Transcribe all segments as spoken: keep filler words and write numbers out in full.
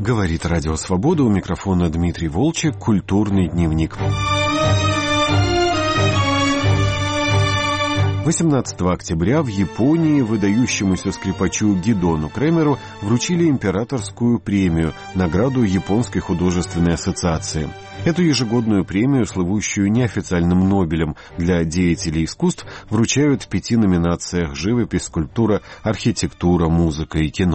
Говорит Радио Свобода, у микрофона Дмитрий Волчек, «Культурный дневник». восемнадцатого октября в Японии выдающемуся скрипачу Гидону Кремеру вручили императорскую премию, награду Японской художественной ассоциации. Эту ежегодную премию, слывущую неофициальным Нобелем для деятелей искусств, вручают в пяти номинациях: живопись, скульптура, архитектура, музыка и кино.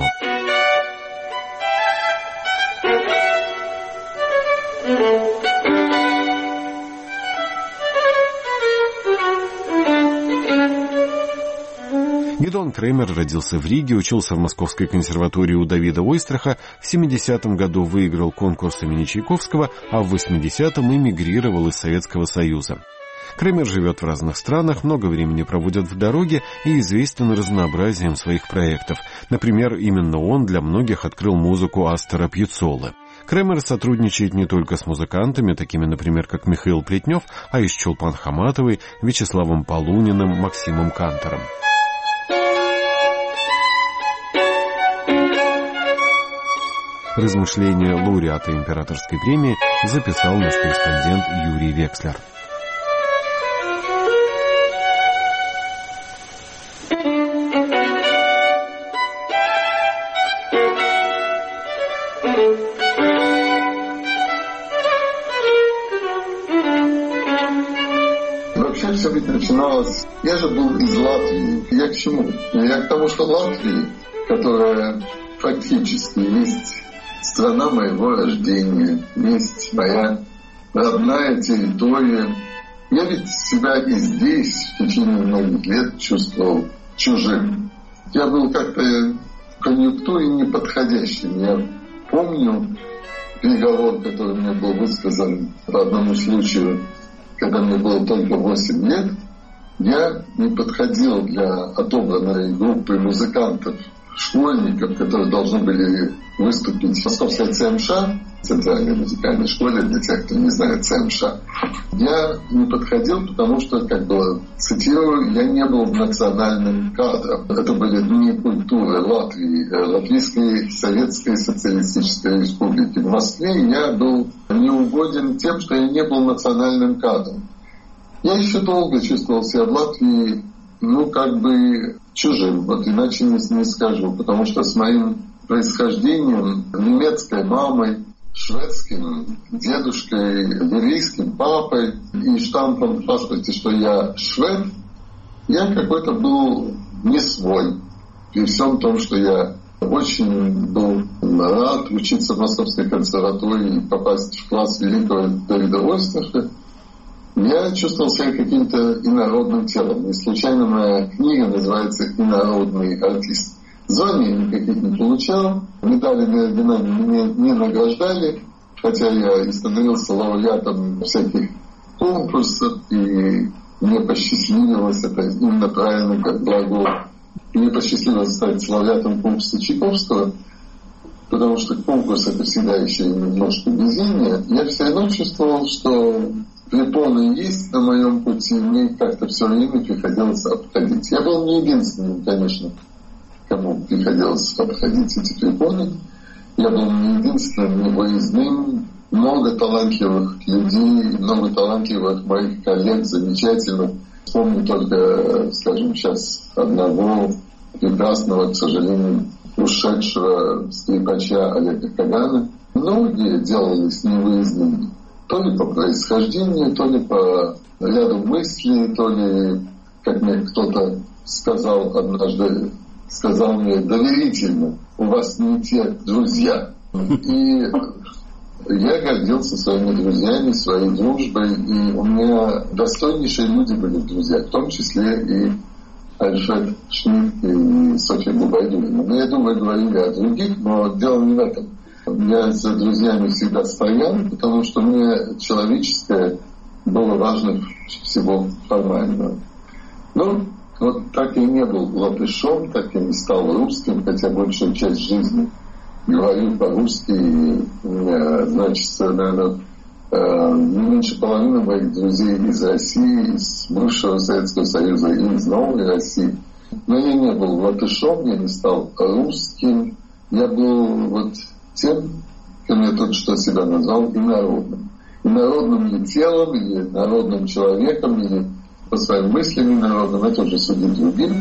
Гидон Кремер родился в Риге, учился в Московской консерватории у Давида Ойстраха, в семидесятом году выиграл конкурс имени Чайковского, а в восьмидесятом эмигрировал из Советского Союза. Кремер живет в разных странах, много времени проводит в дороге и известен разнообразием своих проектов. Например, именно он для многих открыл музыку Астора Пьяццолы. Кремер сотрудничает не только с музыкантами, такими, например, как Михаил Плетнев, а и с Чулпан Хаматовой, Вячеславом Полуниным, Максимом Кантором. Размышления лауреата императорской премии записал наш корреспондент Юрий Векслер. Вообще все ведь начиналось... Я же был из Латвии. Я к чему? Я к тому, что Латвия, которая фактически есть страна моего рождения, есть моя родная территория. Я ведь себя и здесь в течение многих лет чувствовал чужим. Я был как-то в конъюнктуре неподходящим. Я помню переговор, который мне был высказан по одному случаю, когда мне было только восемь лет. Я не подходил для отобранной группы музыкантов, школьников, которые должны были выступить в Московской ЦМШ, Центральной музыкальной школе, для тех, кто не знает ЦМШ. Я не подходил, потому что, как бы, цитирую, я не был национальным кадром. Это были дни культуры Латвии, Латвийской Советской Социалистической Республики. В Москве я был неугоден тем, что я не был национальным кадром. Я еще долго чувствовал себя в Латвии, ну, как бы чужим, вот иначе не, не скажу, потому что с моим происхождением, немецкой мамой, шведским дедушкой, еврейским папой и штампом в паспорте, что я швед, я какой-то был не свой. При всем том, что я очень был рад учиться в Московской консерватории и попасть в класс великого Давида Ойстраха, я чувствовал себя каким-то инородным телом. И случайно моя книга называется «Инородный артист». Званий никаких не получал, медалями и орденами меня не награждали, хотя я и становился лауреатом всяких конкурсов, и мне посчастливилось, это именно правильно, как глагол, мне посчастливилось стать лауреатом конкурса Чайковского, потому что конкурс — это всегда еще немножко везение. Я все равно чувствовал, что препоны есть на моем пути, мне как-то все время приходилось обходить. Я был не единственным, конечно, кому приходилось обходить эти препоны. Я был не единственным, не выездным. Много талантливых людей, много талантливых моих коллег, замечательных. Вспомню только, скажем, сейчас одного прекрасного, к сожалению, ушедшего скрипача Олега Кагана. Многие делались невыездными. То ли по происхождению, то ли по ряду мыслей, то ли, как мне кто-то сказал однажды, сказал мне доверительно: у вас не те друзья. И я гордился своими друзьями, своей дружбой, и у меня достойнейшие люди были друзья, в том числе и Альфред Шмидт и Софья Губайдуллина. Но я думаю, говорили о других, но дело не в этом. Я за друзьями всегда стоял, потому что мне человеческое было важно всего формального. Ну, вот так я не был латышом, так я не стал русским, хотя большую часть жизни говорю по-русски. И у меня, значит, наверное, не меньше половины моих друзей из России, из бывшего Советского Союза и из новой России. Но я не был латышом, я не стал русским. Я был вот тем, я тут что себя назвал, инородным. Инородным ли телом, или народным человеком, или по своим мыслям инородным, это уже судить другим.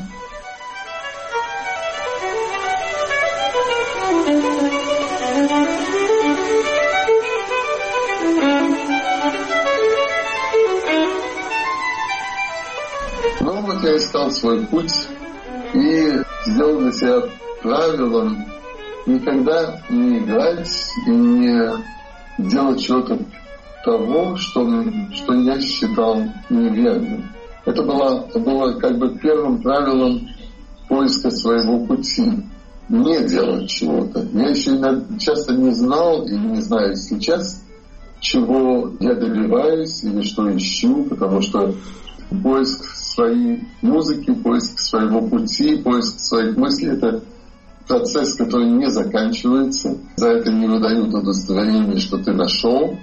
Но вот я искал свой путь и сделал для себя правилом никогда не играть и не делать чего-то того, что, что я считал неверным. Это было, это было как бы первым правилом поиска своего пути. Не делать чего-то. Я еще часто не знал и не знаю сейчас, чего я добиваюсь или что ищу, потому что поиск своей музыки, поиск своего пути, поиск своих мыслей — это процесс, который не заканчивается. За это не выдают удостоверение, что ты нашел.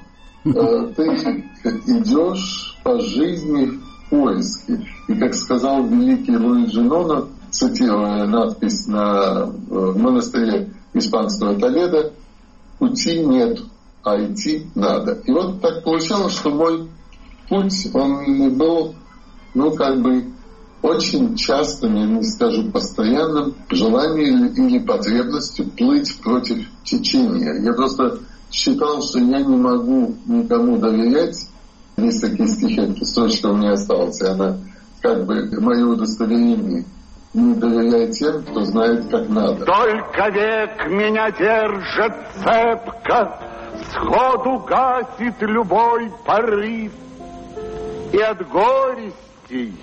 Ты идешь по жизни в поиске. И, как сказал великий Луиджи Ноно, цитируя надпись на монастыре испанского Толедо, «Пути нет, а идти надо». И вот так получалось, что мой путь, он был, ну, как бы, очень частым, я не скажу постоянным, желанием или потребностью плыть против течения. Я просто считал, что я не могу никому доверять. Есть такие стихи, строчка у меня осталась, и она как бы мое удостоверение. Не доверяй тем, кто знает, как надо. Только век меня держит цепко, сходу гасит любой порыв, и от горестей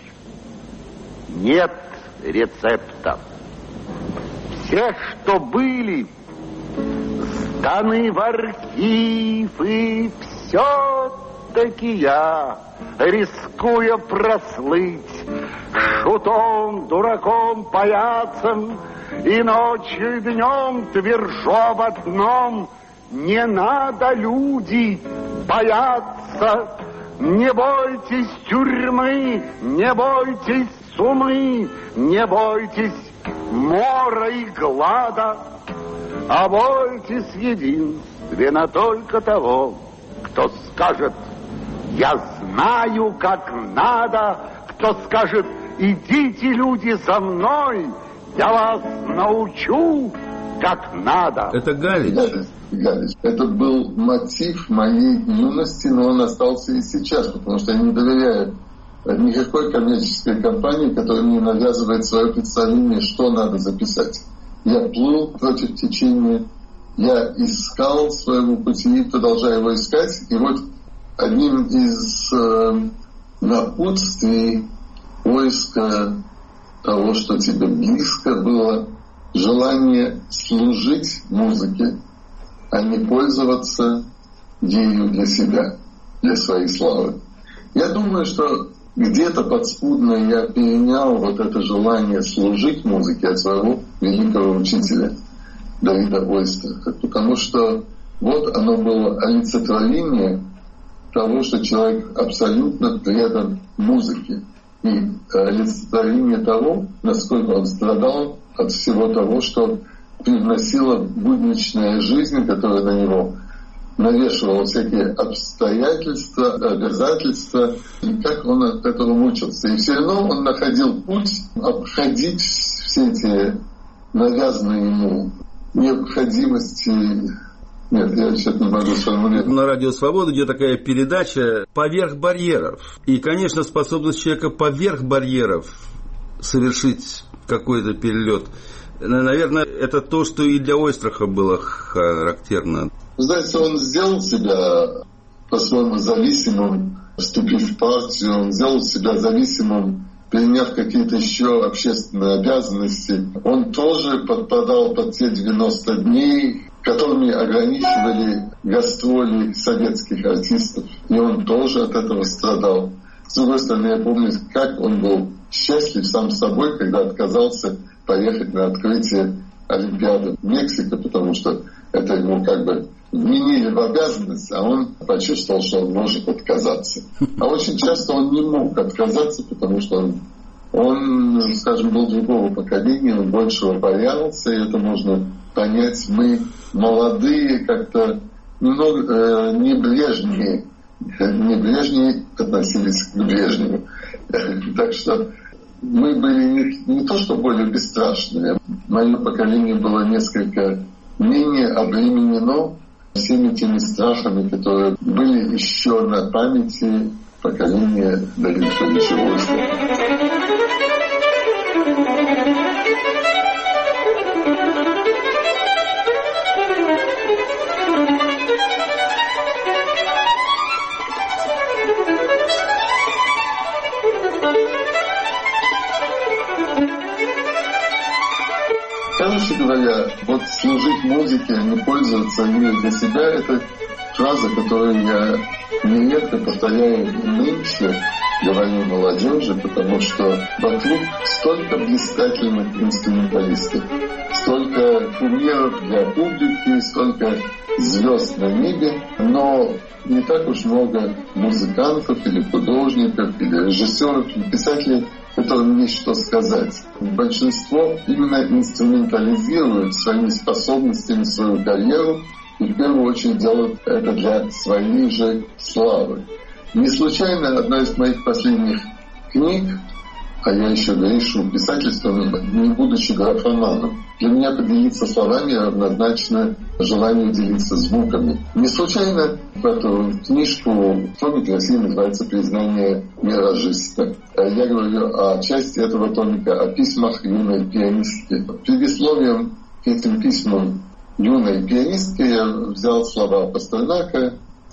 нет рецепта. Все, что были, сданы в архив, и все-таки я, рискуя прослыть шутом, дураком, паяцем, и ночью и днем твержу об одном: не надо, люди, бояться. Не бойтесь тюрьмы, не бойтесь сумы, не бойтесь мора и глада, а бойтесь единственно только того, кто скажет: я знаю, как надо, кто скажет: идите, люди, за мной, я вас научу, как надо. Это Галич. Галич. Это был мотив моей юности, но он остался и сейчас, потому что я не доверяю никакой коммерческой компании, которая мне навязывает свое представление, что надо записать. Я плыл против течения, я искал своего пути, продолжаю его искать, и вот одним из э, напутствий поиска того, что тебе близко, было желание служить музыке, а не пользоваться ею для себя, для своей славы. Я думаю, что где-то подспудно я перенял вот это желание служить музыке от своего великого учителя Давида Ойстраха, потому что вот оно было олицетворение того, что человек абсолютно предан музыке, и олицетворение того, насколько он страдал от всего того, что привносила будничная жизнь, которая на него навешивала всякие обстоятельства, обязательства, и как он от этого мучился. И все равно он находил путь обходить все эти навязанные ему необходимости. Нет, я сейчас не могу сформулировать. На Радио Свобода идет такая передача «Поверх барьеров». И, конечно, способность человека поверх барьеров совершить какой-то перелет, наверное, это то, что и для Ойстраха было характерно. Вы знаете, он сделал себя по-своему зависимым, вступив в партию, он сделал себя зависимым, приняв какие-то еще общественные обязанности. Он тоже подпадал под те девяносто дней, которыми ограничивали гастроли советских артистов. И он тоже от этого страдал. С другой стороны, я помню, как он был счастлив сам собой, когда отказался поехать на открытие Олимпиады в Мексику, потому что это ему как бы вменили в обязанность, а он почувствовал, что он может отказаться. А очень часто он не мог отказаться, потому что он, он, скажем, был другого поколения, он большего боялся, и это можно понять. Мы молодые как-то немного э, небрежнее, небрежнее относились к Брежневу. Так что мы были не, не то что более бесстрашные, мое поколение было несколько менее обременено всеми теми страхами, которые были еще на памяти поколения Давида Федоровича Ойстрахова. Короче говоря, вот служить музыке, а не пользоваться ею для себя, это фраза, которую я нередко повторяю и нынче, говорю молодежи, потому что вокруг столько блистательных инструменталистов, столько кумиров для публики, столько звезд на небе, но не так уж много музыкантов или художников, или режиссеров, или писателей, которым есть что сказать. Большинство именно инструментализирует своими способностями свою карьеру и в первую очередь делают это для своей же славы. Не случайно одна из моих последних книг, а я еще грешу писательством, не будучи графоманом, для меня поделиться словами равнозначно желанию делиться звуками. Не случайно в эту книжку в томике России называется «Признание миражиста». Я говорю о части этого томика, о письмах юной пианистки. Предисловием к этим письмам юной пианистки я взял слова Пастернака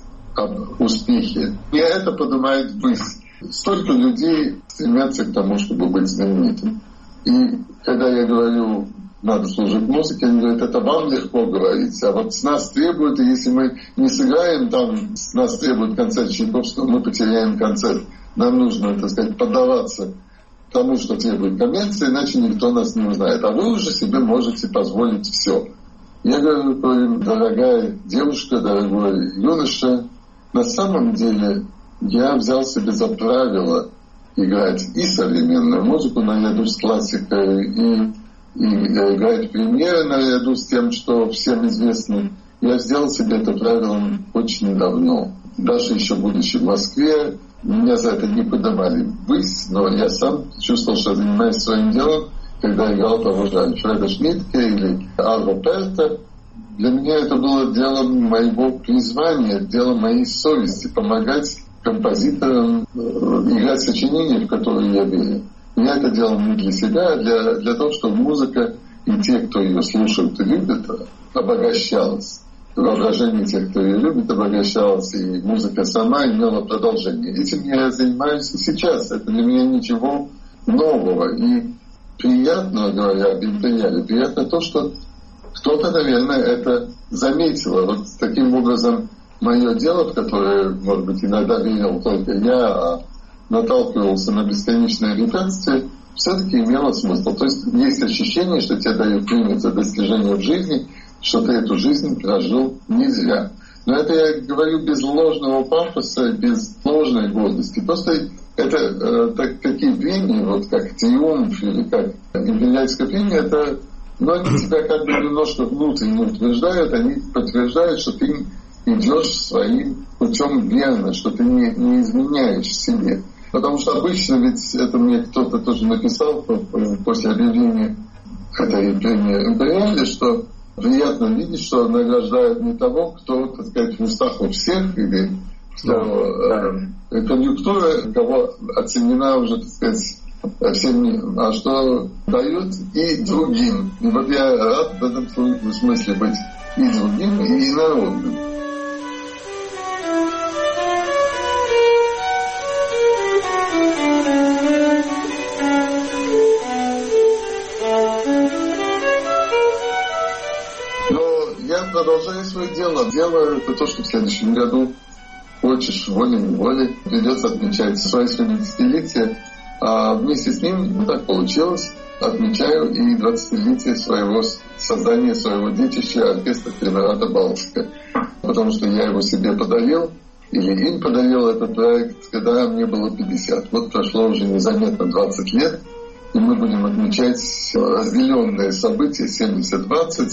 об успехе. И это поднимает ввысь. Столько людей стремятся к тому, чтобы быть знаменитым. И когда я говорю, надо служить музыке, они говорят, это вам легко говорить, а вот с нас требуют, и если мы не сыграем там, с нас требует концерт Чайковского, мы потеряем концерт. Нам нужно, так сказать, поддаваться тому, что требует коммерция, иначе никто нас не узнает. А вы уже себе можете позволить все. Я говорю, дорогая девушка, дорогой юноша, на самом деле я взял себе за правило играть и современную музыку наряду с классикой, и, и играть премьеры наряду с тем, что всем известно. Я сделал себе это правилом очень давно. Даже еще будучи в Москве, меня за это не поднимали ввысь, но я сам чувствовал, что занимаюсь своим делом, когда играл того же Альфреда Шнитке или Арво Перта. Для меня это было делом моего призвания, делом моей совести, помогать композиторам играть сочинения, в которые я верю. Я это делал не для себя, а для, для того, чтобы музыка и те, кто ее слушают и любят, обогащалась. Воображение тех, кто ее любит, обогащалось, и музыка сама имела продолжение. Этим я занимаюсь и сейчас. Это для меня ничего нового. И приятно, говоря об интерьере, приятно то, что кто-то, наверное, это заметил. Вот таким образом мое дело, в которое, может быть, иногда верил только я, а наталкивался на бесконечное препятствие, все-таки имело смысл. То есть есть ощущение, что тебе дают премию за достижение в жизни, что ты эту жизнь прожил не зря. Но это я говорю без ложного пафоса, без ложной гордости. Просто это э, так, такие премии, вот как «Триумф» или как «Империальская премия», это, ну, они тебя как бы немножко внутренне утверждают, они подтверждают, что ты идешь своим путем верно, что ты не, не изменяешь себе. Потому что обычно, ведь это мне кто-то тоже написал после объявления этой премии «Империали», что приятно видеть, что награждают не того, кто, так сказать, в устах у всех, или кто да, э, конъюнктура, кого оценена уже, так сказать, всеми, а что дают и другим. И вот я рад в этом смысле быть и другим, и народным. Продолжаю свое дело. Делаю это то, что в следующем году, хочешь волей-неволей, придется отмечать свое семидесятилетие. А вместе с ним, ну так получилось, отмечаю и двадцатилетие своего создания, своего детища оркестра Кремерата Балтика. Потому что я его себе подарил, или им подарил этот проект, когда мне было пятьдесят. Вот прошло уже незаметно двадцать лет, и мы будем отмечать разделенные события семьдесят двадцать.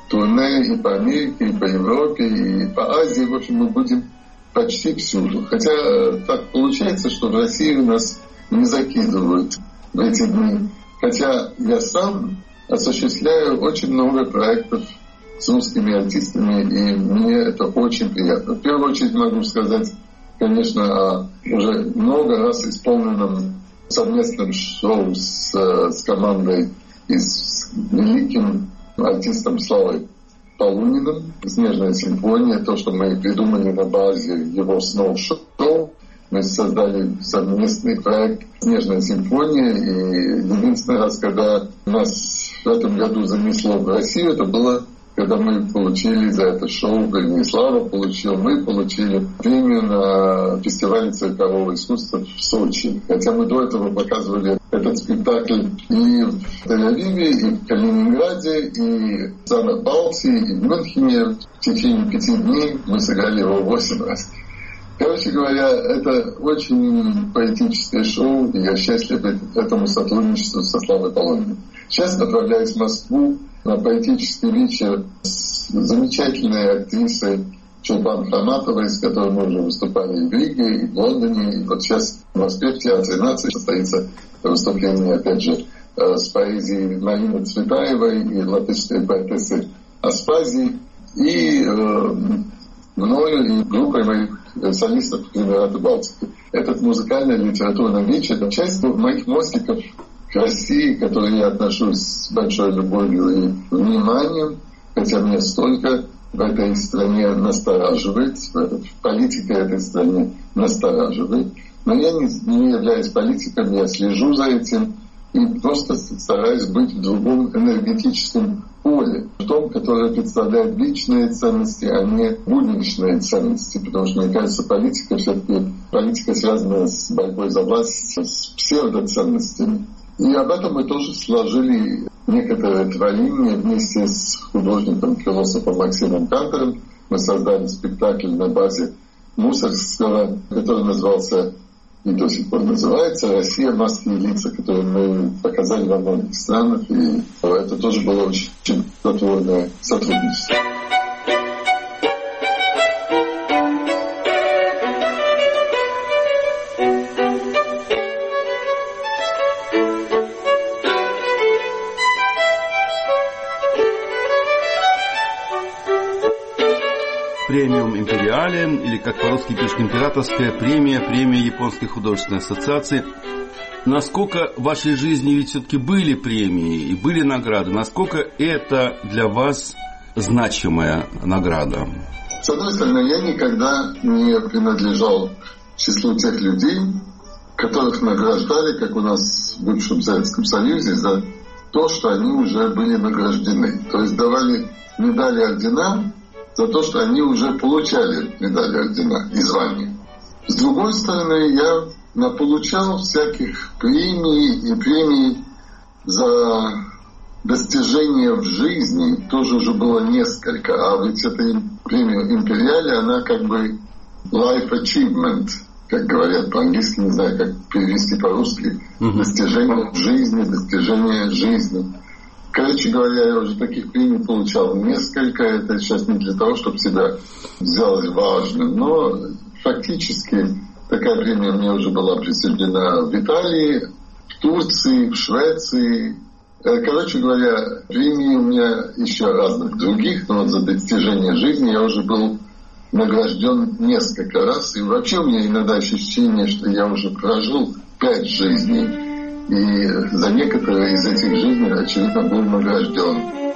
турне и по Америке, и по Европе, и по Азии. В общем, мы будем почти всюду. Хотя так получается, что в России нас не закидывают в эти дни. Хотя я сам осуществляю очень много проектов с русскими артистами, и мне это очень приятно. В первую очередь могу сказать, конечно, о уже много раз исполненном совместном шоу с, с командой и с великим артистом Славой Полуниным «Снежная симфония», то, что мы придумали на базе его снов-шоу. Мы создали совместный проект «Снежная симфония», и единственный раз, когда нас в этом году занесло в Россию, это было, когда мы получили за это шоу, вернее, Слава получил, мы получили премию на фестивале циркового искусства в Сочи. Хотя мы до этого показывали этот спектакль и в Тель-Авиве, и в Калининграде, и в Санкт-Балтии, и в Мюнхене. В течение пяти дней мы сыграли его восемь раз. Короче говоря, это очень поэтическое шоу, и я счастлив этому сотрудничеству со Славой Полуниным. Сейчас направляюсь в Москву на поэтический вечер с замечательной актрисой Чулпан Хаматовой, с которой мы уже выступали и в Риге, и в Лондоне. И вот сейчас в Москве в Театре нации состоится выступление, опять же, с поэзией Марины Цветаевой и латышской поэтессы Аспазии, и э, мною и группой моих солистов Эмирата Балтики. Этот музыкальный литературный вечер — часть моих мостиков к России, к которой я отношусь с большой любовью и вниманием, хотя мне столько в этой стране настораживает, политика этой стране настораживает. Но я не, не являюсь политиком, я слежу за этим и просто стараюсь быть в другом энергетическом поле, в том, которое представляет личные ценности, а не будничные ценности. Потому что, мне кажется, политика все-таки политика связана с борьбой за власть, с псевдоценностями. И об этом мы тоже сложили некоторое творение вместе с художником-философом Максимом Кантором. Мы создали спектакль на базе Мусоргского, который назывался и до сих пор называется «Россия. Маски и лица», который мы показали во многих странах. И это тоже было очень плодотворное сотрудничество. Премиум Империале, или, как по-русски пишет, императорская премия, премия Японской художественной ассоциации. Насколько в вашей жизни ведь все-таки были премии и были награды? Насколько это для вас значимая награда? С одной стороны, я никогда не принадлежал к числу тех людей, которых награждали, как у нас в бывшем Советском Союзе, за то, что они уже были награждены. То есть давали медали, ордена за то, что они уже получали медали, ордена и звания. С другой стороны, я получал всяких премий и премий за достижения в жизни. Тоже уже было несколько. А ведь эта премия Империале, она как бы life achievement, как говорят по-английски, не знаю, как перевести по-русски. Mm-hmm. Достижение в жизни, достижение жизни. Короче говоря, я уже таких премий получал несколько. Это сейчас не для того, чтобы себя сделать важным, но фактически такая премия мне уже была присуждена в Италии, в Турции, в Швеции. Короче говоря, премии у меня еще разных других, но вот за достижение жизни я уже был награжден несколько раз. И вообще у меня иногда ощущение, что я уже прожил пять жизней. И за некоторые из этих жизней, очевидно, был награжден.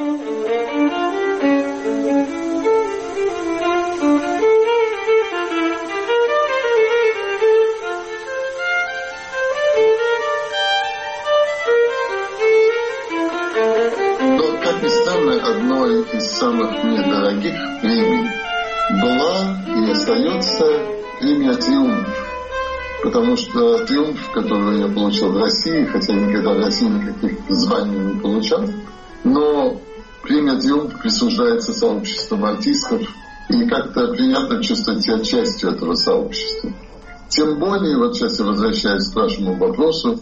Но, как ни странно, одной из самых мне дорогих премий была и остается премия «Триумф». Потому что «Триумф», который я получил в России, хотя никогда в России никаких званий не получал, но премия «Триумф» присуждается сообществом артистов, и как-то приятно чувствовать себя частью этого сообщества. Тем более, вот сейчас я возвращаюсь к вашему вопросу,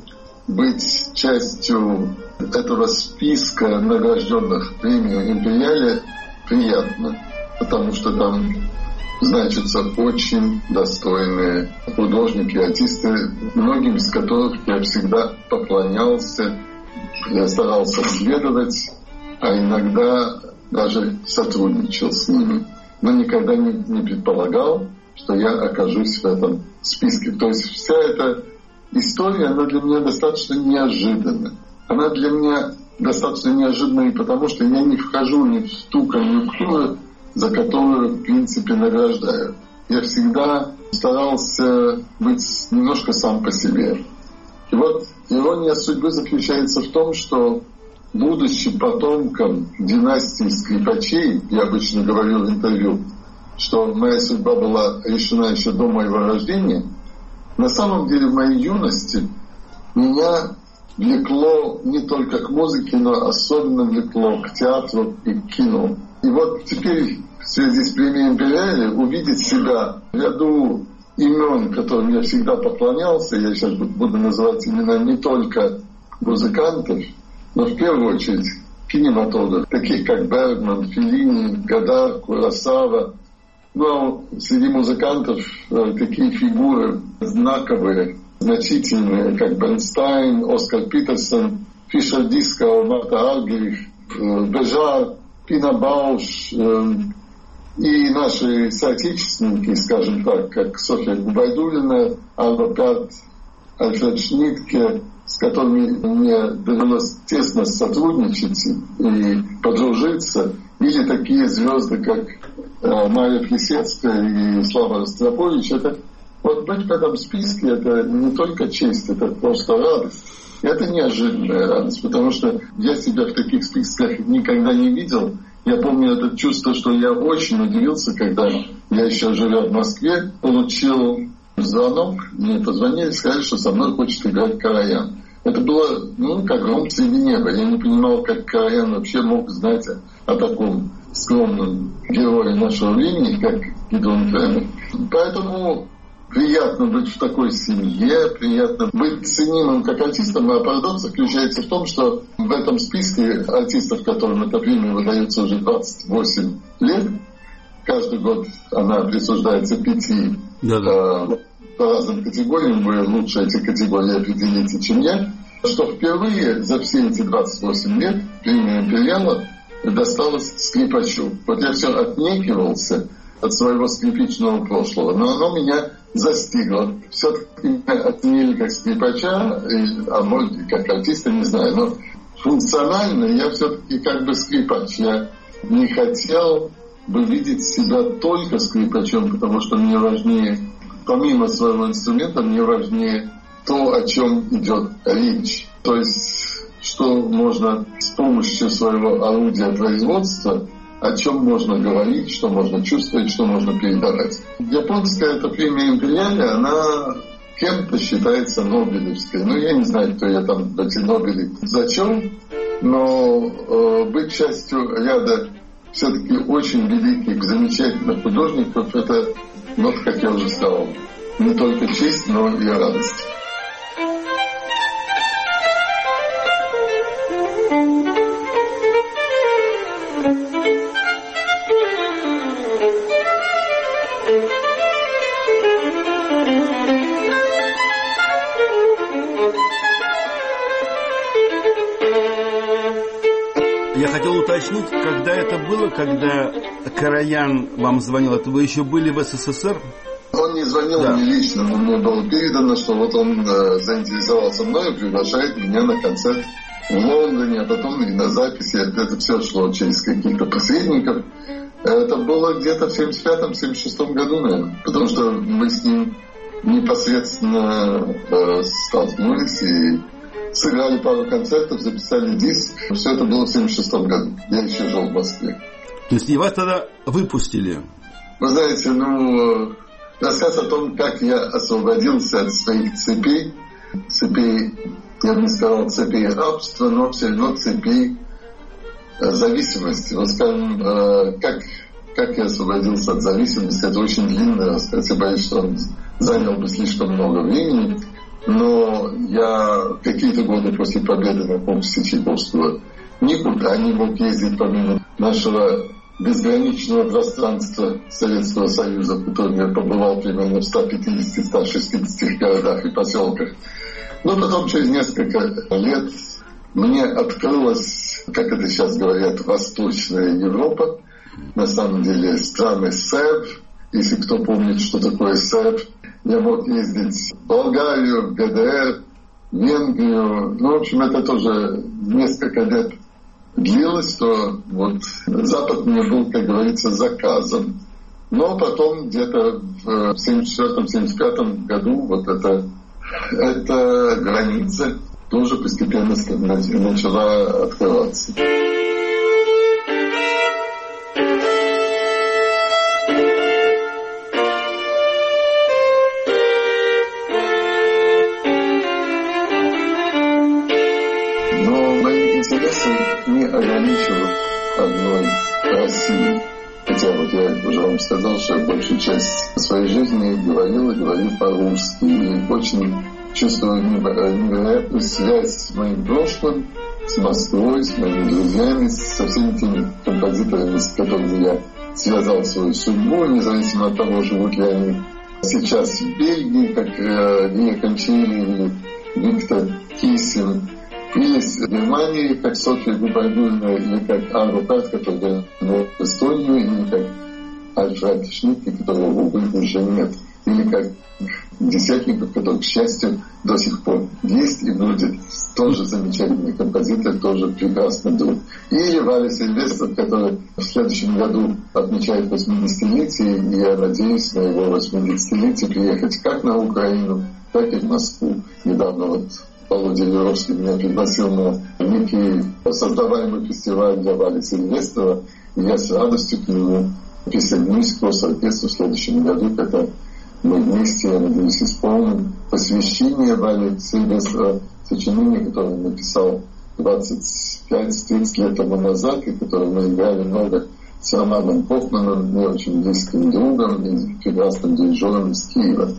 быть частью этого списка награжденных премией «Империале» приятно, потому что там значатся очень достойные художники, артисты, многим из которых я всегда поклонялся, я старался следовать, а иногда даже сотрудничал с ними, но никогда не, не предполагал, что я окажусь в этом списке. То есть вся эта история, она для меня достаточно неожиданна. Она для меня достаточно неожиданна и потому, что я не вхожу ни в ту конъюнктуру, за которую, в принципе, награждаю. Я всегда старался быть немножко сам по себе. И вот ирония судьбы заключается в том, что, будучи потомком династии скрипачей, я обычно говорю в интервью, что моя судьба была решена еще до моего рождения, на самом деле в моей юности меня влекло не только к музыке, но особенно влекло к театру и к кино. И вот теперь в связи с премией «Империале» увидеть себя в ряду имен, которым я всегда поклонялся, я сейчас буду называть имена не только музыкантов, но в первую очередь кинематограф, таких как Бергман, Феллини, Годар, Куросава. Ну а среди музыкантов такие фигуры знаковые, значительные, как Бернстайн, Оскар Питерсон, Фишер Дискау, Марта Аргерих, Бежар, Пина Бауш и наши соотечественники, скажем так, как Софья Губайдулина, Альва Пят, Альфред Шнитке, с которыми мне довелось тесно сотрудничать и подружиться, или такие звезды, как Мария Плесецкая и Слава Ростропович. Это, вот быть в этом списке, это не только честь, это просто радость. И это неожиданная радость, потому что я себя в таких списках никогда не видел. Я помню это чувство, что я очень удивился, когда я еще живя в Москве, получил звонок, мне позвонили, сказали, что со мной хочет играть Караян. Это было, ну, как гром среди неба. Я не понимал, как Караян вообще мог знать о, о таком скромном герое нашего времени, как Гидеон Кремер. Поэтому приятно быть в такой семье, приятно быть ценимым как артистом, а парадокс заключается в том, что в этом списке артистов, которым эта премия выдается уже двадцать восемь лет, каждый год она присуждается пяти э, по разным категориям, вы лучше эти категории определите, чем я, что впервые за все эти двадцать восемь лет премия «Империала» досталась скрипачу. Вот я все отнекивался от своего скрипичного прошлого, но оно меня застигло. Все-таки меня оценили как скрипача, и, а может как артиста, не знаю, но функционально я все-таки как бы скрипач. Я не хотел бы видеть себя только скрипачом, потому что мне важнее, помимо своего инструмента, мне важнее то, о чем идет речь. То есть, что можно с помощью своего орудия производства, о чем можно говорить, что можно чувствовать, что можно передавать. Японская эта премия «Империале», она кем-то считается нобелевской. Ну, я не знаю, кто я там, эти Нобели зачем, но э, быть частью ряда все-таки очень великих, замечательных художников, это, вот как я уже сказал, не только честь, но и радость. Я хотел уточнить, когда это было, когда Караян вам звонил, это вы еще были в СССР? Он не звонил да. мне лично, но мне было передано, что вот он э, заинтересовался мной и приглашает меня на концерт в Лондоне, а потом и на записи. Это, это все шло через каких-то посредников. Это было где-то в семьдесят пятом — семьдесят шестом году, наверное, потому что мы с ним непосредственно э, столкнулись и сыграли пару концертов, записали диск. Все это было в семьдесят шестом году. Я еще жил в Москве. То есть и вас тогда выпустили? Вы знаете, ну, рассказ о том, как я освободился от своих цепей, цепей, я бы не сказал цепей рабства, но все равно цепей зависимости. Вот скажем, как, как я освободился от зависимости, это очень длинный рассказ. Я боюсь, что он занял бы слишком много времени. Но я какие-то годы после победы на конкурсе Чайковского никуда не мог ездить помимо нашего безграничного пространства Советского Союза, в котором я побывал примерно в ста пятидесяти — ста шестидесяти городах и поселках. Но потом, через несколько лет, мне открылась, как это сейчас говорят, Восточная Европа. На самом деле страны СЭР, если кто помнит, что такое СЭР. Я мог ездить в Болгарию, в ГДР, в Венгрию. Ну, в общем, это тоже несколько лет длилось, то вот Запад мне был, как говорится, заказан. Но потом где-то в семьдесят четвёртом — семьдесят пятом году вот эта, эта граница тоже постепенно начала открываться. Не ограничивал одной России. Хотя вот я уже вам сказал, что я большую часть своей жизни говорил и говорил по-русски. И очень чувствую невероятную связь с моим прошлым, с Москвой, с моими друзьями, со всеми теми композиторами, с которыми я связал свою судьбу, независимо от того, живут ли они сейчас в Бельгии, как Вия Кончини или Виктор Кисин, или в Германии, как Софья Губайдульна, или как Арно Карт, который был в Эстонии, или как Альфред Шнитке, которого, увы, уже нет, или как Десятников, который, к счастью, до сих пор есть и будет тоже замечательный композитор, тоже прекрасный друг. Или Валя Сильвестров, который в следующем году отмечает восьмидесятилетие, и я надеюсь на его восьмидесятилетие приехать как на Украину, так и в Москву. Недавно вот Володя Юровский меня пригласил на некий создаваемый фестиваль для Вали Сильвестрова, и я с радостью к нему присоединюсь к оркестру в следующем году, когда мы вместе, я надеюсь, исполним посвящение Вали Сильвестрова, сочинение, которое он написал двадцать пять — тридцать лет тому назад, и которое мы играли много с Романом Хоффманом, мне очень близким другом и прекрасным дирижером из Киева.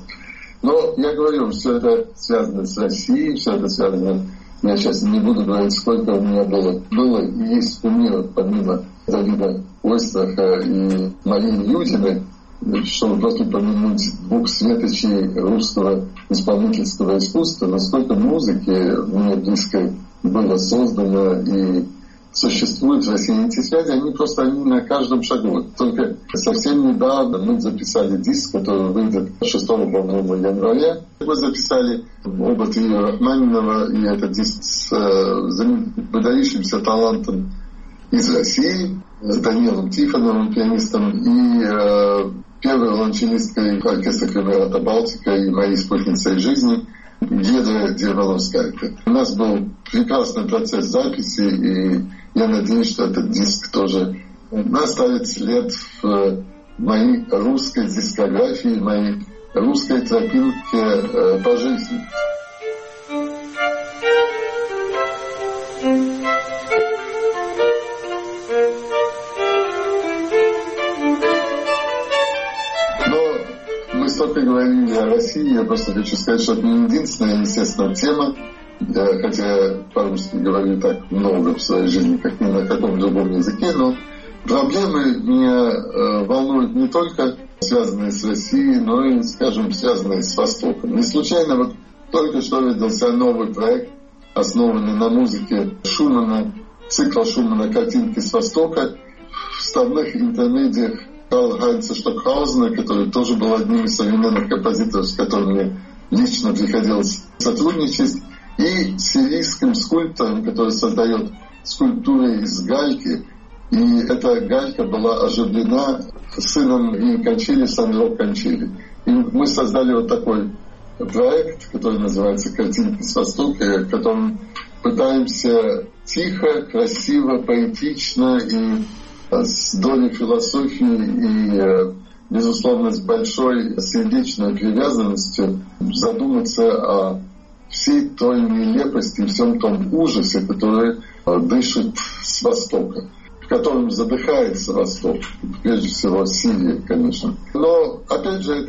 Но я говорю, все это связано с Россией, все это связано... Я сейчас не буду говорить, сколько у меня было. Было и есть кумиров, помимо Давида Ойстраха и Марии Юдиной, чтобы просто помянуть двух светочей русского исполнительского искусства, насколько музыки мне близко было создано и существуют в России эти связи, они просто они на каждом шагу. Только совсем недавно мы записали диск, который выйдет шестого, по-моему, января. Мы записали оба трио Рахманинова, и это диск с э, выдающимся талантом из России, с Данилом Тихоновым, пианистом, и э, первой виолончелисткой оркестра Кремерата Балтика и моей спутницей жизни Гедрой Дерволовскайтой. У нас был прекрасный процесс записи, и я надеюсь, что этот диск тоже оставит след в моей русской дискографии, в моей русской тропинке по жизни. Только говорили о России, я просто хочу сказать, что это не единственная, естественно, тема, хотя я по-русски говорю так много в своей жизни, как ни на каком другом языке, но проблемы меня э, волнуют не только связанные с Россией, но и, скажем, связанные с Востоком. Не случайно вот только что родился новый проект, основанный на музыке Шумана, цикла Шумана «Картинки с Востока», в вставных интермедиях Карл-Хайнца Штокхаузена, который тоже был одним из современных композиторов, с которым мне лично приходилось сотрудничать, и сирийским скульптором, который создает скульптуры из гальки. И эта галька была оживлена сыном Вии Кончили, Сандро Кончили. И мы создали вот такой проект, который называется «Картинки с Востока», в котором пытаемся тихо, красиво, поэтично и с долей философии и, безусловно, с большой сердечной привязанностью задуматься о всей той нелепости и всем том ужасе, который дышит с Востока, в котором задыхается Восток, прежде всего Сирия, конечно. Но, опять же, это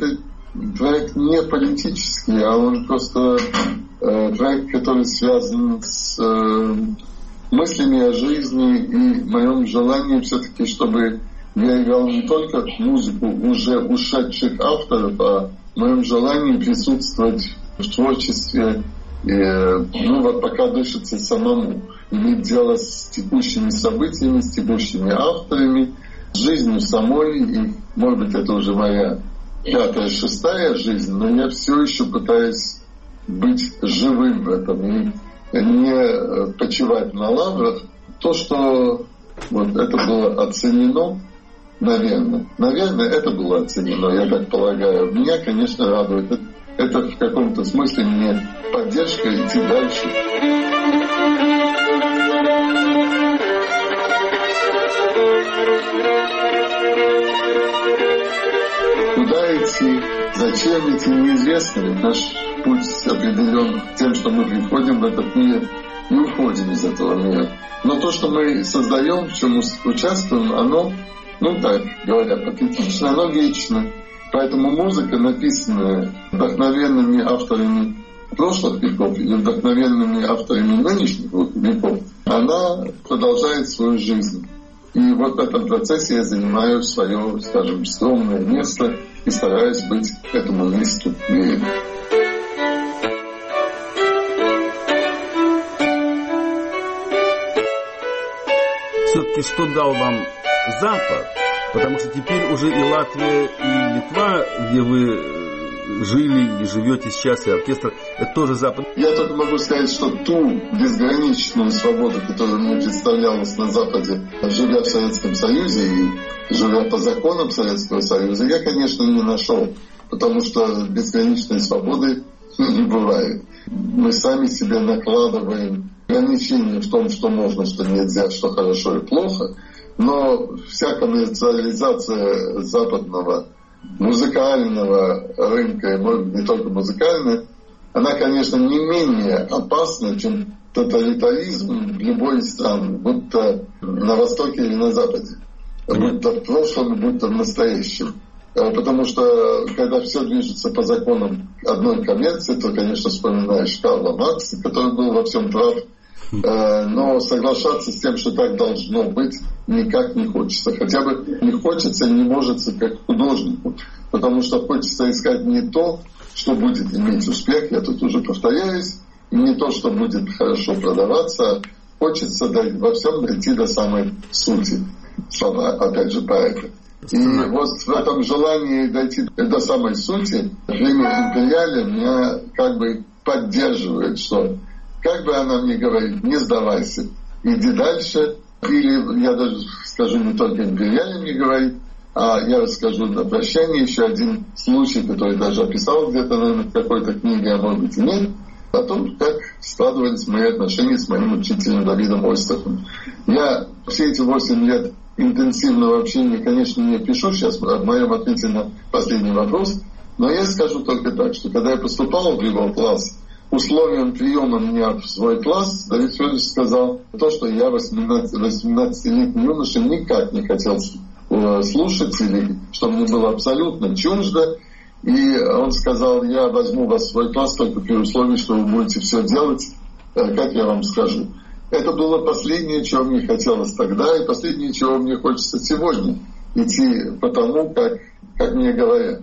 проект не политический, а он просто э, проект, который связан с э, мыслями о жизни и моем желании все-таки, чтобы я играл не только музыку уже ушедших авторов, а в моем желании присутствовать в творчестве, и, ну вот пока дышится самому, иметь дело с текущими событиями, с текущими авторами, с жизнью самой, и, может быть, это уже моя пятая, шестая жизнь, но я все еще пытаюсь быть живым в этом и не почивать на лаврах. То, что вот это было оценено, наверное, наверное, это было оценено, я так полагаю. Меня, конечно, радует. Это в каком-то смысле мне поддержка идти дальше. Куда идти, зачем идти, неизвестно. Наш путь определен тем, что мы приходим в этот мир и уходим из этого мира. Но то, что мы создаем, в чем мы участвуем, оно, ну так говоря, патетично, оно вечно. Поэтому музыка, написанная вдохновенными авторами прошлых веков или вдохновенными авторами нынешних веков, она продолжает свою жизнь. И вот в этом процессе я занимаю свое, скажем, скромное место и стараюсь быть этому месту верен. Все-таки что дал вам Запад? Потому что теперь уже и Латвия, и Литва, где вы жили и живете сейчас, и оркестр, это тоже Запад. Я только могу сказать, что ту безграничную свободу, которая мне представлялась на Западе, живя в Советском Союзе и живя по законам Советского Союза, я, конечно, не нашел, потому что безграничной свободы не бывает. Мы сами себе накладываем ограничения в том, что можно, что нельзя, что хорошо и плохо. Но вся коммерциализация западного музыкального рынка, и может быть не только музыкальная, она, конечно, не менее опасна, чем тоталитаризм в любой из стран, будь то на Востоке или на Западе, будь то в прошлом, будь то в настоящем. Потому что, когда все движется по законам одной коммерции, то, конечно, вспоминаешь Карла Маркса, который был во всем прав, но соглашаться с тем, что так должно быть, никак не хочется. Хотя бы не хочется, не может как художнику. Потому что хочется искать не то, что будет иметь успех, я тут уже повторяюсь, и не то, что будет хорошо продаваться, а хочется во всем дойти до самой сути. Слова, опять же, поэта. И вот в этом желании дойти до самой сути, премия «Империале» меня как бы поддерживает, что как бы она мне говорит, не сдавайся, иди дальше. Или я даже скажу, не только «Империале» мне говорит, а я расскажу на прощание еще один случай, который даже описал где-то, наверное, в какой-то книге, а может быть и нет, о том, как складывались мои отношения с моим учителем Давидом Ойстрахом. Я все эти восемь лет интенсивного общения, конечно, не пишу сейчас в моем ответе на последний вопрос, но я скажу только так, что когда я поступал в его класс, условием приема меня в свой класс Давид Федорович сказал то, что я восемнадцатилетний юноша никак не хотел слушать, или что мне было абсолютно чуждо. И он сказал, я возьму вас в свой класс только при условии, что вы будете все делать, как я вам скажу. Это было последнее, чего мне хотелось тогда, и последнее, чего мне хочется сегодня. Идти по тому, как, как мне говорят.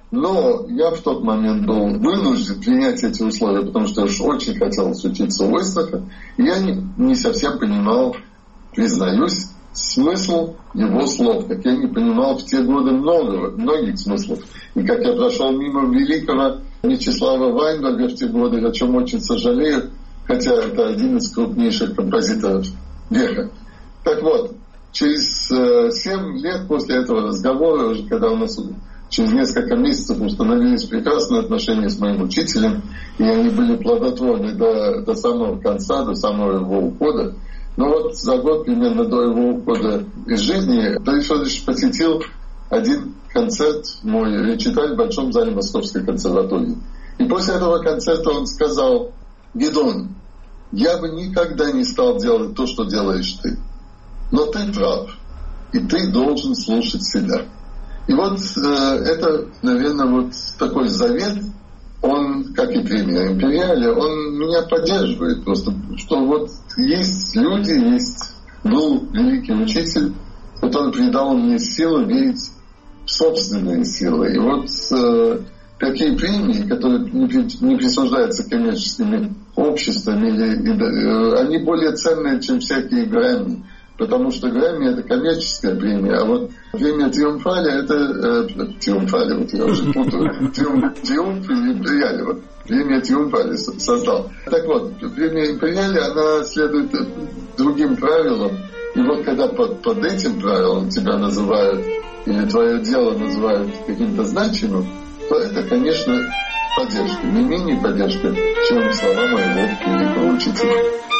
Но я в тот момент был вынужден принять эти условия, потому что я уж очень хотел учиться у Ойстраха, и я не, не совсем понимал, признаюсь, смысл его слов, как я не понимал в те годы много, многих смыслов. И как я прошел мимо великого Вячеслава Вайнберга в те годы, о чем очень сожалею, хотя это один из крупнейших композиторов века. Так вот, через семь лет после этого разговора, уже когда у нас через несколько месяцев установились прекрасные отношения с моим учителем, и они были плодотворны до, до самого конца, до самого его ухода. Но вот за год примерно до его ухода из жизни Давид Федорович посетил один концерт, мой речиталь в Большом зале Московской консерватории. И после этого концерта он сказал: «Гедон, я бы никогда не стал делать то, что делаешь ты. Но ты прав, и ты должен слушать себя». И вот э, это, наверное, вот такой завет, он, как и премия Империале, он меня поддерживает просто, что вот есть люди, есть был великий учитель, который придал мне силы верить в собственные силы. И вот э, такие премии, которые не, не присуждаются коммерческими обществами, или, э, они более ценные, чем всякие Грэмми. Потому что Грэмми — это коммерческая премия, а вот премия Триумфаля — это... Э, Триумфаля, вот я уже путаю. Триумф, триумф или Империале. Вот, премия Триумфаля создал. Так вот, премия Империале, она следует другим правилам. И вот когда под, под этим правилом тебя называют, или твое дело называют каким-то значимым, то это, конечно, поддержка. Не менее поддержка, чем слова моего великого учителя.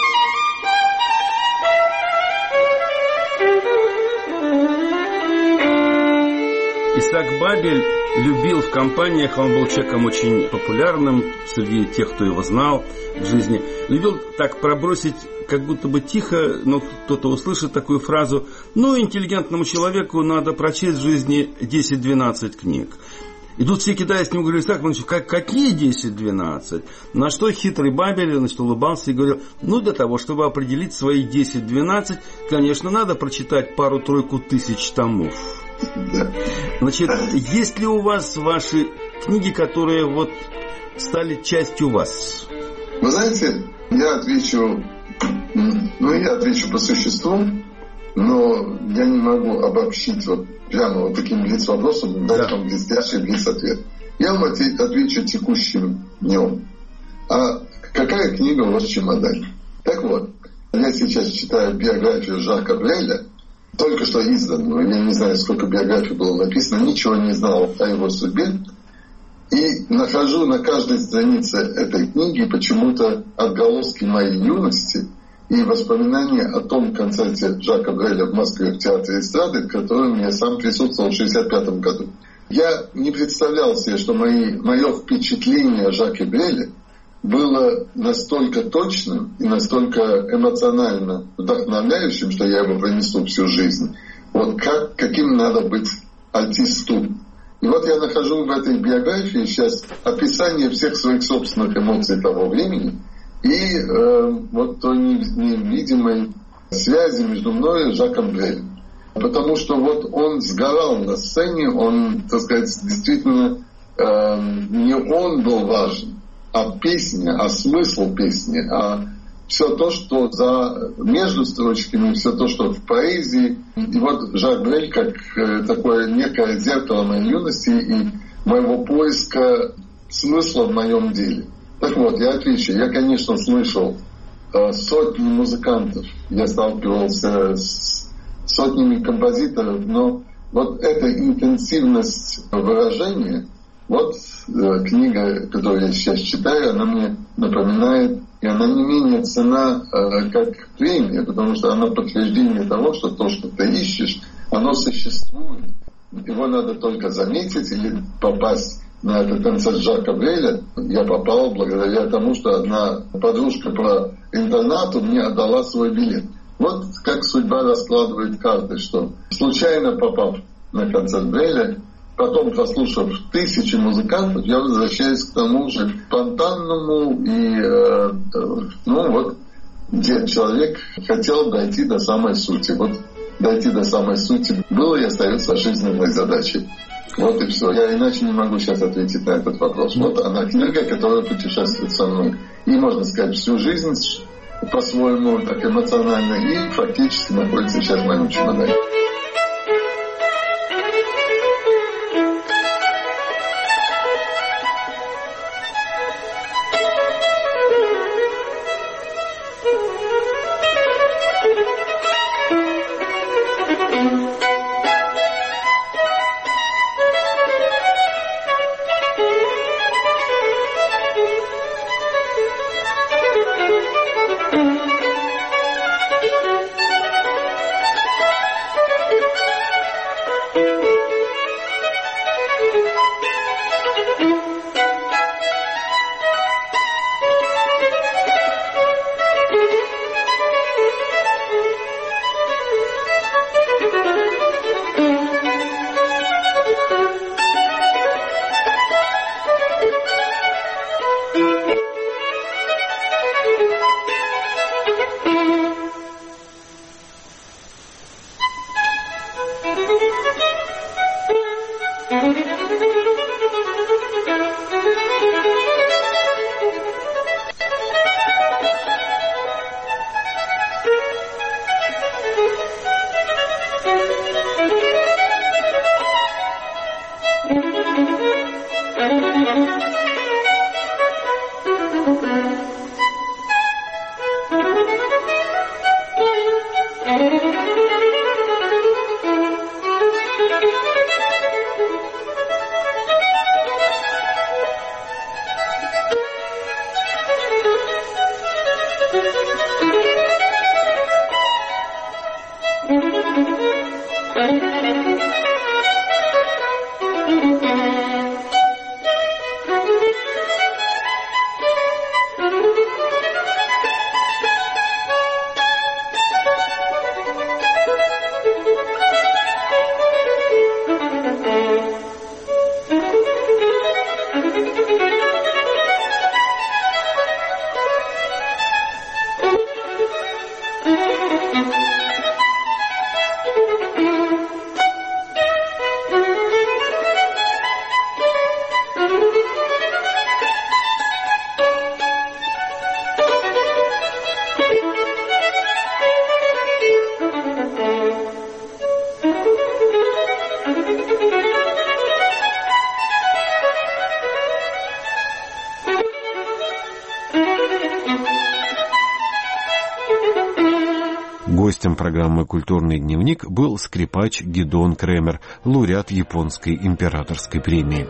Исаак Бабель любил в компаниях, он был человеком очень популярным среди тех, кто его знал в жизни. Любил так пробросить, как будто бы тихо, но кто-то услышит такую фразу: ну, интеллигентному человеку надо прочесть в жизни десять-двенадцать книг. И тут все кидаясь к нему, говорили: Исаак Иванович, как, какие десять-двенадцать? На что хитрый Бабель, значит, улыбался и говорил: ну, для того, чтобы определить свои десять-двенадцать, конечно, надо прочитать пару-тройку тысяч томов. Значит, есть ли у вас ваши книги, которые вот стали частью вас? Вы знаете, я отвечу, ну, я отвечу по существу, но я не могу обобщить вот прямо вот таким блиц-вопросом, дать да. вам блестящий блиц-ответ. Я вам отвечу текущим днем. А какая книга у вас в чемодане? Так вот, я сейчас читаю биографию Жака Бреля, только что изданную. Я не знаю, сколько биографий было написано, ничего не знал о его судьбе. И нахожу на каждой странице этой книги почему-то отголоски моей юности и воспоминания о том концерте Жака Бреля в Москве в Театре эстрады, в котором я сам присутствовал в шестьдесят пятом году. Я не представлял себе, что мои, мое впечатление о Жаке Бреле было настолько точным и настолько эмоционально вдохновляющим, что я его пронесу всю жизнь. Вот как, каким надо быть артисту. И вот я нахожу в этой биографии сейчас описание всех своих собственных эмоций того времени и э, вот той невидимой связи между мной и Жаком Брелем. Потому что вот он сгорал на сцене, он, так сказать, действительно э, не он был важен, а песня, а смысл песни, а все то, что за между строчками, все то, что в поэзии. И вот Жак Брель как э, такое некое зеркало моей юности и моего поиска смысла в моем деле. Так вот, я отвечу. Я, конечно, слышал э, сотни музыкантов, я сталкивался с сотнями композиторов, но вот эта интенсивность выражения, вот э, книга, которую я сейчас читаю, она мне напоминает, и она не менее ценна, э, как премия, потому что она подтверждение того, что то, что ты ищешь, оно существует. Его надо только заметить или попасть на этот концерт Жака Бреля. Я попал благодаря тому, что одна подружка по интернату мне отдала свой билет. Вот как судьба раскладывает карты, что случайно попав на концерт Бреля, потом, прослушав тысячи музыкантов, я возвращаюсь к тому же спонтанному и, э, ну вот, где человек хотел дойти до самой сути. Вот дойти до самой сути было и остается жизненной задачей. Вот и все. Я иначе не могу сейчас ответить на этот вопрос. Вот она книга, которая путешествует со мной. И, можно сказать, всю жизнь по-своему так эмоционально и фактически находится сейчас в моем чемодане. программы «Культурный дневник» был скрипач Гидеон Кремер, лауреат японской императорской премии.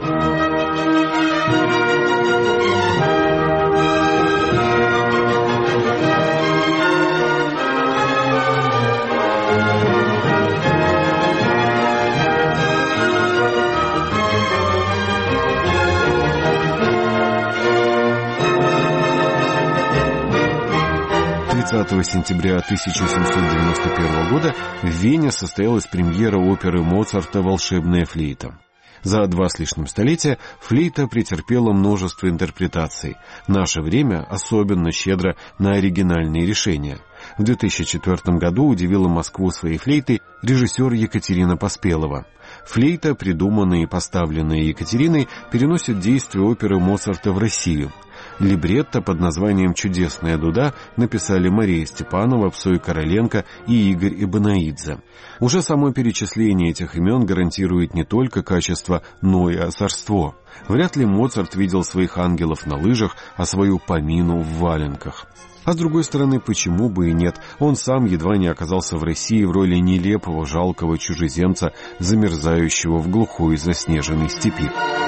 тридцатого сентября тысяча семьсот девяносто первого года в Вене состоялась премьера оперы Моцарта «Волшебная флейта». За два с лишним столетия флейта претерпела множество интерпретаций. Наше время особенно щедро на оригинальные решения. В две тысячи четвёртом году удивила Москву своей флейтой режиссер Екатерина Поспелова. Флейта, придуманная и поставленная Екатериной, переносит действие оперы Моцарта в Россию. Либретто под названием «Чудесная дуда» написали Мария Степанова, Псой Короленко и Игорь Ибанаидзе. Уже само перечисление этих имен гарантирует не только качество, но и озорство. Вряд ли Моцарт видел своих ангелов на лыжах, а свою Памину в валенках. А с другой стороны, почему бы и нет? Он сам едва не оказался в России в роли нелепого, жалкого чужеземца, замерзающего в глухой заснеженной степи.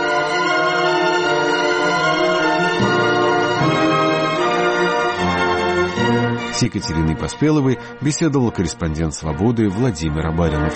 С Екатериной Поспеловой беседовал корреспондент «Свободы» Владимир Абаринов.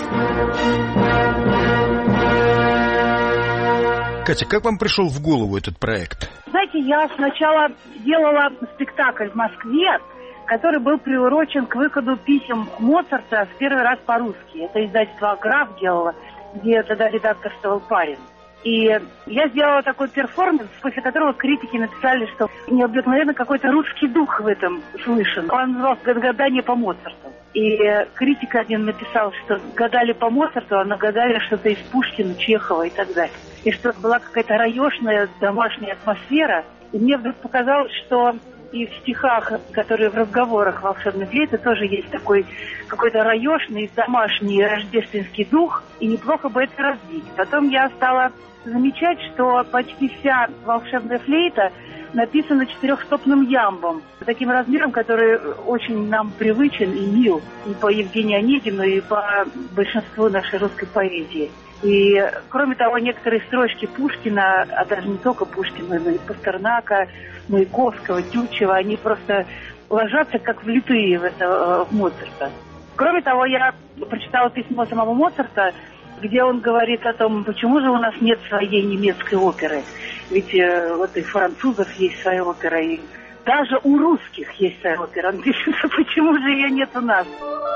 Катя, как вам пришел в голову этот проект? Знаете, я сначала делала спектакль в Москве, который был приурочен к выходу писем Моцарта в первый раз по-русски. Это издательство «Граф» делало, где тогда редакторствовал Парин. И я сделала такой перформанс, после которого критики написали, что необыкновенно какой-то русский дух в этом слышен. Он назывался «Гадание по Моцарту». И критик один написал, что гадали по Моцарту, а нагадали что-то из Пушкина, Чехова и так далее. И что была какая-то раешная домашняя атмосфера. И мне вдруг показалось, что и в стихах, которые в разговорах волшебной флейты, тоже есть такой какой-то раешный, домашний рождественский дух, и неплохо бы это развить. Потом я стала замечать, что почти вся волшебная флейта написана четырехстопным ямбом, таким размером, который очень нам привычен и мил и по Евгению Онегину, и по большинству нашей русской поэзии. И, кроме того, некоторые строчки Пушкина, а даже не только Пушкина, но и Пастернака, Маяковского, Тютчева, они просто ложатся как влитые в, это, в Моцарта. Кроме того, я прочитала письмо самого Моцарта, где он говорит о том, почему же у нас нет своей немецкой оперы. Ведь э, вот и французов есть своя опера, и даже у русских есть своя опера. Он пишет, почему же ее нет у нас.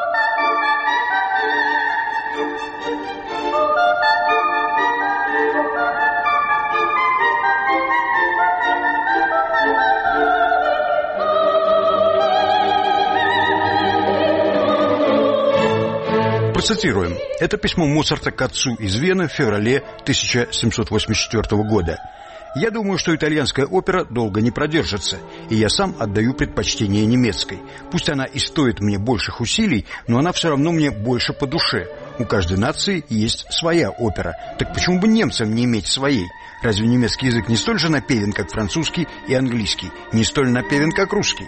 Процитируем. Это письмо Моцарта к отцу из Вены в феврале тысяча семьсот восемьдесят четвёртого года. «Я думаю, что итальянская опера долго не продержится, и я сам отдаю предпочтение немецкой. Пусть она и стоит мне больших усилий, но она все равно мне больше по душе. У каждой нации есть своя опера. Так почему бы немцам не иметь своей? Разве немецкий язык не столь же напевен, как французский и английский, не столь напевен, как русский?»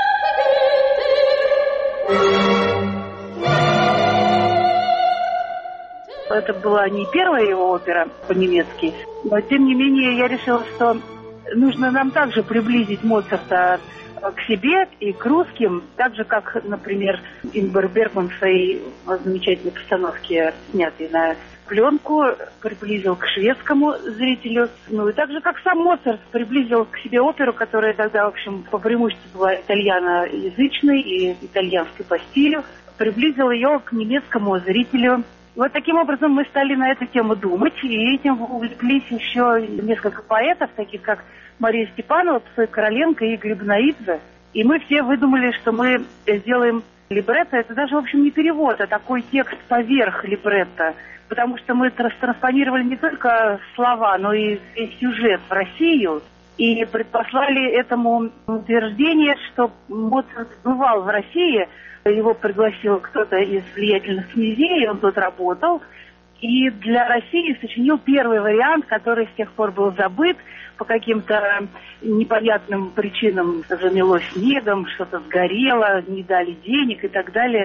Это была не первая его опера по-немецки, но тем не менее я решила, что нужно нам также приблизить Моцарта к себе и к русским, так же, как, например, Ингмар Бергман в своей замечательной постановке, снятой на пленку, приблизил к шведскому зрителю. Ну и так же, как сам Моцарт приблизил к себе оперу, которая тогда, в общем, по преимуществу была итальяноязычной и итальянской по стилю, приблизил ее к немецкому зрителю. Вот таким образом мы стали на эту тему думать, и этим увлеклись еще несколько поэтов, таких как Мария Степанова, Псой Короленко и Игорь Ибанаидзе. И мы все выдумали, что мы сделаем либретто. Это даже, в общем, не перевод, а такой текст поверх либретто. Потому что мы транспонировали не только слова, но и весь сюжет в Россию. И предпослали этому утверждение, что Моцарт бывал в России. Его пригласил кто-то из влиятельных князей, он тут работал. И для России сочинил первый вариант, который с тех пор был забыт. По каким-то непонятным причинам замело снегом, что-то сгорело, не дали денег и так далее.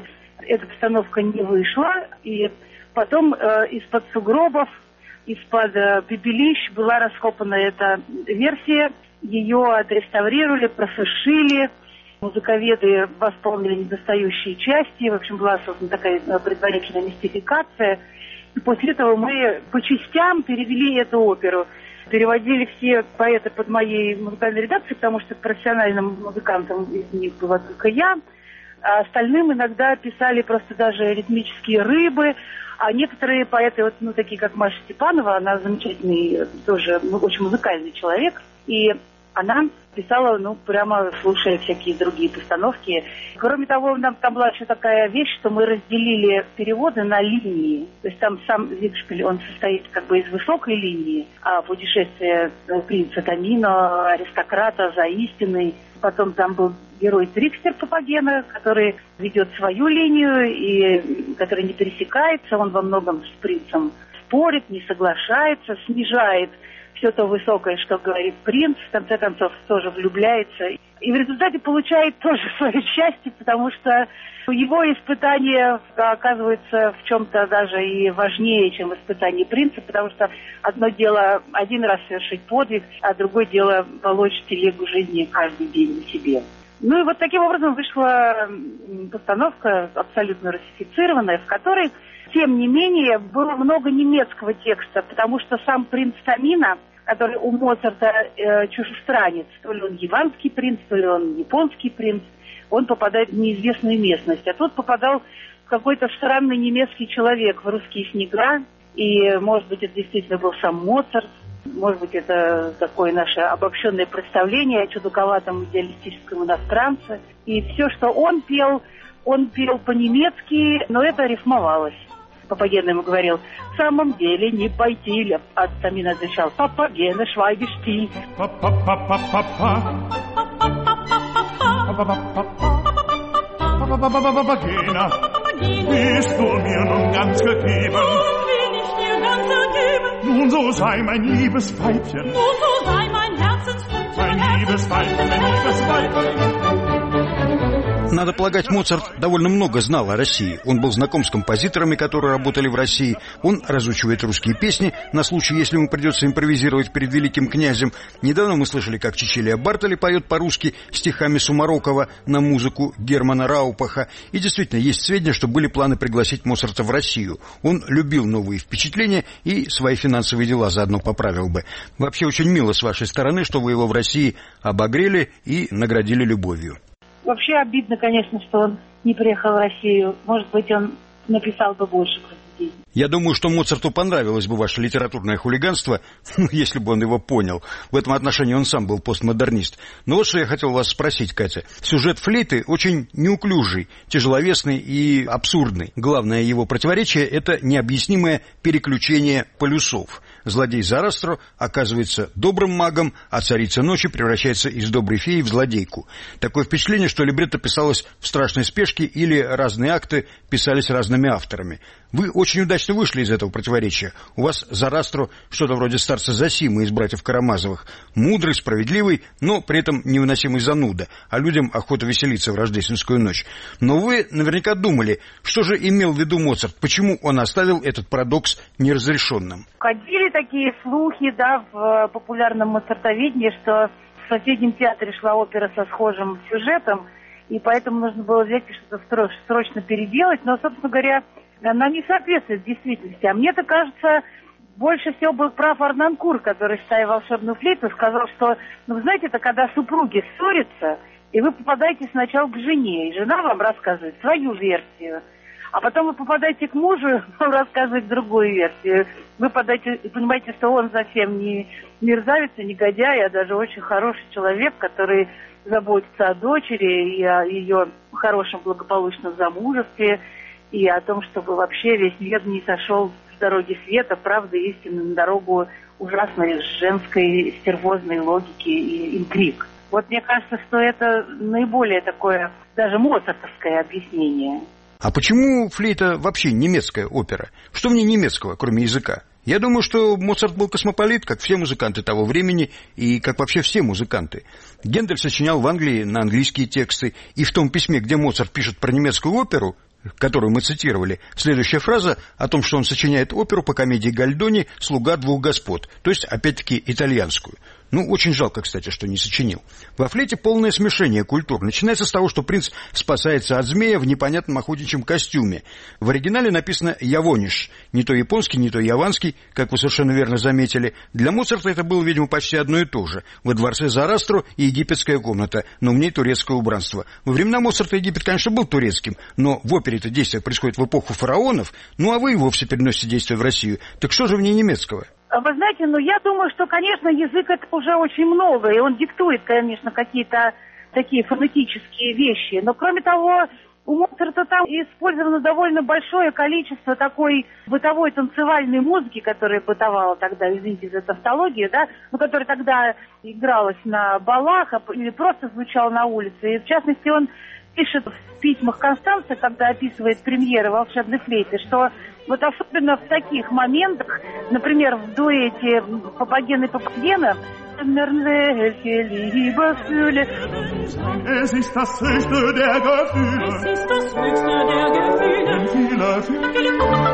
эта постановка не вышла, и потом э, из-под сугробов, из-под э, пепелищ была раскопана эта версия, ее отреставрировали, просушили, музыковеды восполнили недостающие части, в общем, была создана такая предварительная мистификация. И после этого мы по частям перевели эту оперу. Переводили все поэты под моей музыкальной редакцией, потому что профессиональным музыкантом из них была только я. А остальным иногда писали просто даже ритмические рыбы. А некоторые поэты, вот, ну, такие как Маша Степанова, она замечательный, тоже очень музыкальный человек. И она писала, ну, прямо слушая всякие другие постановки. Кроме того, нам, там была еще такая вещь, что мы разделили переводы на линии. То есть там сам Зигшпиль, он состоит как бы из высокой линии, а путешествие принца Тамино, аристократа за истиной. Потом там был герой Трикстер Папагена, который ведет свою линию и который не пересекается. Он во многом с принцем спорит, не соглашается, снижает все то высокое, что говорит принц, в конце концов тоже влюбляется. И в результате получает тоже свое счастье, потому что его испытание оказывается в чем-то даже и важнее, чем испытание принца, потому что одно дело один раз совершить подвиг, а другое дело волочь телегу жизни каждый день на себе. Ну и вот таким образом вышла постановка абсолютно русифицированная, в которой, тем не менее, было много немецкого текста, потому что сам принц Тамино, который у Моцарта э, чужестранец, то ли он яванский принц, то ли он японский принц, он попадает в неизвестную местность. А тут попадал какой-то странный немецкий человек в русские снега, и, может быть, это действительно был сам Моцарт, может быть, это такое наше обобщенное представление о чудаковатом идеалистическом иностранце. И все, что он пел, он пел по-немецки, но это рифмовалось. Папаген ему говорил: в самом деле не пойти ли? А Тамино отвечал: Папагена, швайгиш ти. Папагена, bist du mir nun ganz gegeben? Bin ich dir ganz ergeben? Nun so sei mein liebes Weibchen. Nun so sei mein Herzensfreund. Mein liebes Weibchen, mein liebes Weibchen. Надо полагать, Моцарт довольно много знал о России. Он был знаком с композиторами, которые работали в России. Он разучивает русские песни на случай, если ему придется импровизировать перед великим князем. Недавно мы слышали, как Чичилия Бартоли поет по-русски стихами Сумарокова на музыку Германа Раупаха. И действительно, есть сведения, что были планы пригласить Моцарта в Россию. Он любил новые впечатления и свои финансовые дела заодно поправил бы. Вообще, очень мило с вашей стороны, что вы его в России обогрели и наградили любовью. Вообще обидно, конечно, что он не приехал в Россию. Может быть, он написал бы больше произведений. Я думаю, что Моцарту понравилось бы ваше литературное хулиганство, если бы он его понял. В этом отношении он сам был постмодернист. Но вот что я хотел вас спросить, Катя. Сюжет флейты очень неуклюжий, тяжеловесный и абсурдный. Главное его противоречие – это необъяснимое переключение полюсов. Злодей Зарастро оказывается добрым магом, а царица ночи превращается из доброй феи в злодейку. Такое впечатление, что либретто писалось в страшной спешке или разные акты писались разными авторами. Вы очень удачно вышли из этого противоречия. У вас Зарастро что-то вроде старца Зосимы из «Братьев Карамазовых». Мудрый, справедливый, но при этом невыносимый зануда, а людям охота веселиться в рождественскую ночь. Но вы наверняка думали, что же имел в виду Моцарт, почему он оставил этот парадокс неразрешенным. Ходили такие слухи, да, в популярном моцартоведении, что в соседнем театре шла опера со схожим сюжетом, и поэтому нужно было взять и что-то срочно переделать, но, собственно говоря, она не соответствует действительности. А мне-то кажется, больше всего был прав Арнанкур, который, ставя волшебную флейту, сказал, что, ну, вы знаете, это когда супруги ссорятся, и вы попадаете сначала к жене, и жена вам рассказывает свою версию, а потом вы попадаете к мужу, он рассказывает другую версию. Вы подаете, понимаете, что он совсем не мерзавец, не негодяй, а даже очень хороший человек, который заботится о дочери и о ее хорошем благополучном замужестве, и о том, чтобы вообще весь мир не сошел с дороги света, правды и истины, на дорогу ужасной женской стервозной логики и интриг. Вот мне кажется, что это наиболее такое, даже моцартовское объяснение. А почему флейта вообще немецкая опера? Что в ней немецкого, кроме языка? Я думаю, что Моцарт был космополит, как все музыканты того времени, и как вообще все музыканты. Гендель сочинял в Англии на английские тексты, и в том письме, где Моцарт пишет про немецкую оперу, которую мы цитировали, следующая фраза о том, что он сочиняет оперу по комедии Гальдони «Слуга двух господ», то есть, опять-таки, итальянскую. Ну, очень жалко, кстати, что не сочинил. Во флейте полное смешение культур. Начинается с того, что принц спасается от змея в непонятном охотничьем костюме. В оригинале написано «явониш». Не то японский, не то яванский, как вы совершенно верно заметили. Для Моцарта это было, видимо, почти одно и то же. Во дворце Зарастро и египетская комната, но в ней турецкое убранство. Во времена Моцарта Египет, конечно, был турецким, но в опере-то действие происходит в эпоху фараонов, ну а вы и вовсе переносите действие в Россию. Так что же в ней немецкого? Вы знаете, ну я думаю, что, конечно, язык это уже очень много, и он диктует, конечно, какие-то такие фонетические вещи. Но, кроме того, у Моцарта там использовано довольно большое количество такой бытовой танцевальной музыки, которая бытовала тогда, извините за тавтологию, да, ну, которая тогда игралась на балах или просто звучала на улице. И, в частности, он пишет в письмах Констанции, когда описывает премьеры волшебной флейты, что вот особенно в таких моментах, например, в дуэте Папаген и Папагена, Es ist das höchste der Gefühle. Es ist das höchste der Gefühle. Viele, viele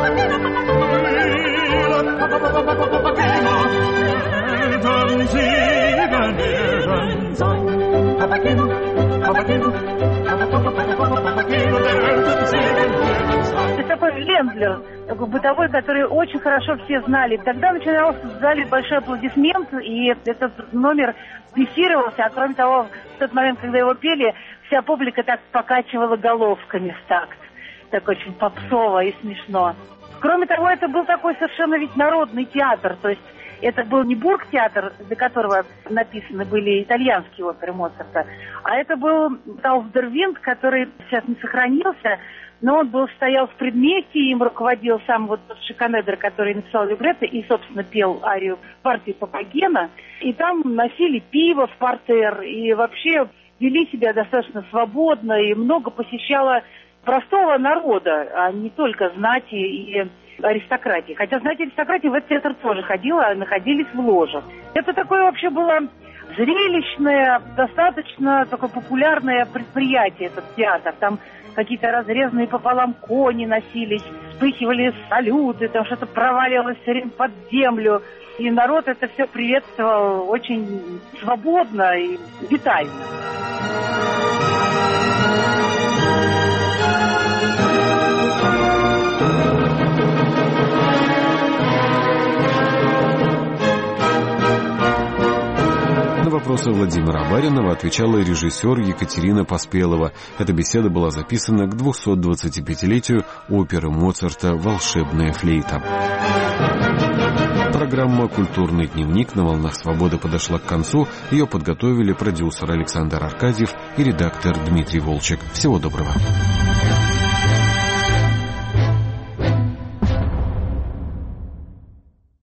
Eltern Segen werden sein. Papageno, Papageno, Papageno, der Eltern Segen werden sein. Это такой Лендлер, такой бытовой, который очень хорошо все знали. Тогда начинался в зале большой аплодисмент, и этот номер писировался, а кроме того, в тот момент, когда его пели, вся публика так покачивала головками в такт. Так очень попсово и смешно. Кроме того, это был такой совершенно ведь народный театр, то есть это был не бургтеатр, для которого написаны были итальянские оперы Моцарта, а это был Тауфдервинд, который сейчас не сохранился, но он был, стоял в предместье, им руководил сам вот Шиканедер, который написал либретто и, собственно, пел арию партии Папагена. И там носили пиво в партер, и вообще вели себя достаточно свободно, и много посещало простого народа, а не только знати и аристократии. Хотя знати и аристократии в этот театр тоже ходила, а находились в ложах. Это такое вообще было зрелищное, достаточно такое популярное предприятие, этот театр. Там какие-то разрезанные пополам кони носились, вспыхивали салюты, там что-то проваливалось все время под землю. И народ это все приветствовал очень свободно и витально. На вопросы Владимира Баринова отвечала режиссер Екатерина Поспелова. Эта беседа была записана к двухсот-двадцатипятилетию оперы Моцарта «Волшебная флейта». Программа «Культурный дневник» на «Волнах Свободы» подошла к концу. Ее подготовили продюсер Александр Аркадьев и редактор Дмитрий Волчек. Всего доброго.